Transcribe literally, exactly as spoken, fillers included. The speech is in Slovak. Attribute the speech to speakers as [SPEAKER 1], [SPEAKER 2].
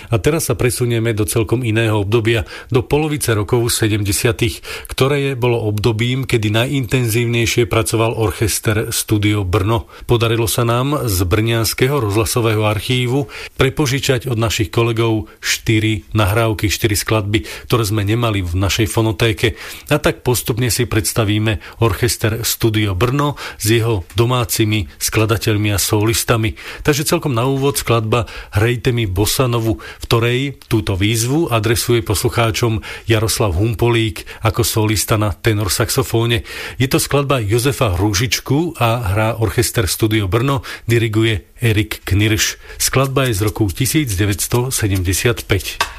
[SPEAKER 1] A teraz sa presunieme do celkom iného obdobia, do polovice rokov sedemdesiatych, ktoré bolo obdobím, kedy najintenzívnejšie pracoval orchester Studio Brno. Podarilo sa nám z brňanského rozhlasového archívu prepožičať od našich kolegov štyri nahrávky, štyri skladby, ktoré sme nemali v našej fonotéke. A tak postupne si predstavíme orchester Studio Brno s jeho domácimi skladateľmi a solistami. Takže celkom na úvod skladba Hrejte mi bosanovu, v ktorej túto výzvu adresuje poslucháčom Jaroslav Humpolík ako solista na tenor saxofóne. Je to skladba Jozefa Hružičku a hrá orchester Studio Brno, diriguje Erik Knirš. Skladba je z roku devätnásť sedemdesiatpäť.